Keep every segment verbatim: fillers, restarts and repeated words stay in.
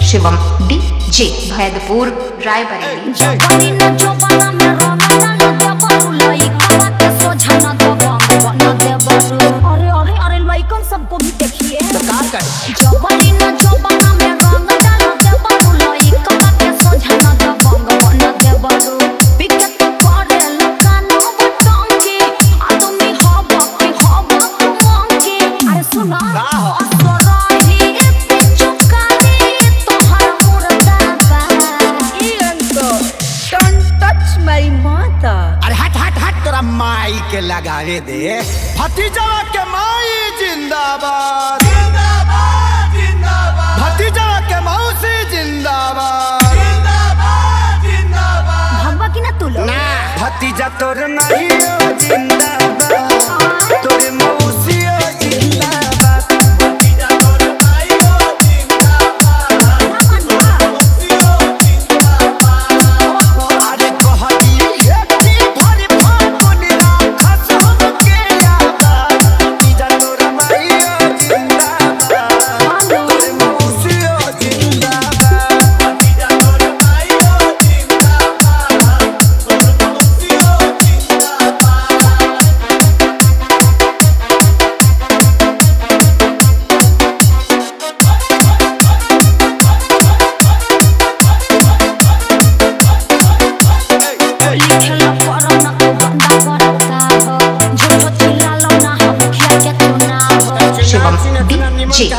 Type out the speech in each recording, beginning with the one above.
Shivam DJ Bhaidpur Raebareli. जवानी न जवाना में रंग डालो देवरू लइका के सोझा न दबंग बना देवरू। अरे अरे अरे लइकन सबको भी देखिए जवानी न जवाना में रंग डालो देवरू लइका के सोझा न दबंग बना देवरू। बिकट करे लकानो बटंकी आदमी हवा के हवा मंकी। अरे सुना असराही पिचुकारी तोहर मुर्दा बा। Don't touch my mother. अरे हट हट हट तोरा माई के लगावे दे। भतीजवा के माई जिंदाबाद जिंदाबाद जिंदाबाद। भतीजवा के मौसी जिंदाबाद जिंदाबाद जिंदाबाद। भगवा की ना तू लोग ना भतीजा तोर माईओ जिंदाबाद तोर मौसीओ जिंदाबाद। भतीजा तोर माईओ जिंदाबाद मौसीओ जिंदाबाद। अरे कहती है कि भर फागुन राखस हमके याद। भतीजा तोर माईओ जिंदाबाद तोर मौसीओ जिंदाबाद। भतीजा तोर माईओ जिंदाबाद तोर मौसीओ जिंदाबाद। खेला करो ना तू बंदा करता हो झूठो चिल्लालो ना हम खेल तू ना हो। शिवम डीजे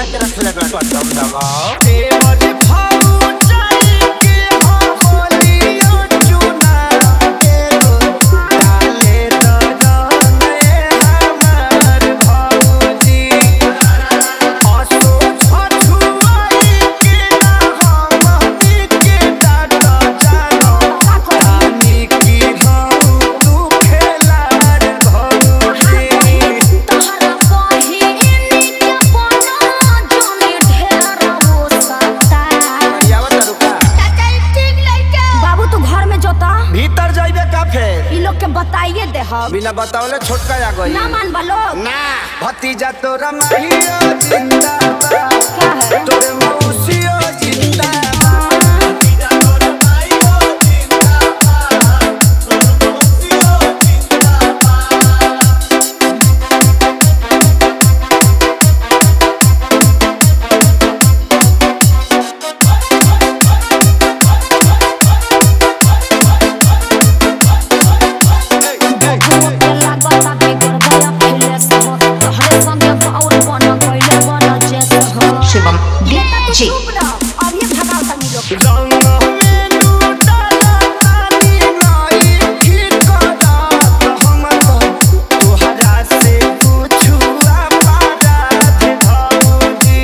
तोहरा बहिनी के बना जोनी ढेर हो सकता। बाबू तू घर में जोता भीतर जाइबे का फेर ई लोग के बताइए दे हम बिना बतावले छोटका आ गई ना मान बलो ना भतीजा तोरा माहियो जिंदाबाद क्या है तोर मौसियो जिंदाबाद। भतीजा तोरा माहियो जिंदाबाद तोर मौसियो जिंदाबाद। लागता बिगड़ गया पहले से हो तोहरे संगे और बना गइले बना जैसे हो। शिवम बेटा तू डीजे चुप रह अब ये भगाओ तनी लोग रंग में लूटाला तानी नाई ठिकाना हम तो तोहरा से पूछुआ पाराध भौजी।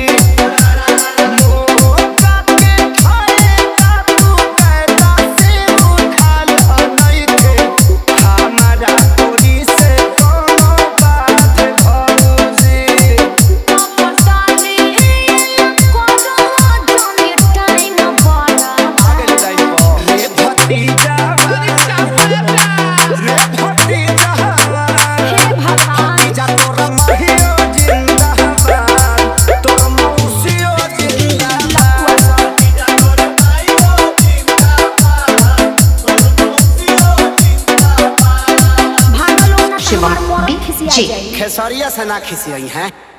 मोका के खाएगा तू कैदा से उठाल नइखे हमारा तोरी से कोनो बात भौजी। पटाली कोडो जोनी टाइम बड़ा आगे ले जाइए रे भतीजा रे भतीजा हे भगवान भतीजा तोरा माहियो जिंदाबाद तोर मौसियो जिंदाबाद। भतीजा तोरा माहियो जिंदाबाद तोर मौसियो जिंदाबाद। भागलो ना शिवम तुम्हार मोर खिसिया डीजे जाई। खेसरिया से ना खिसियई हैं।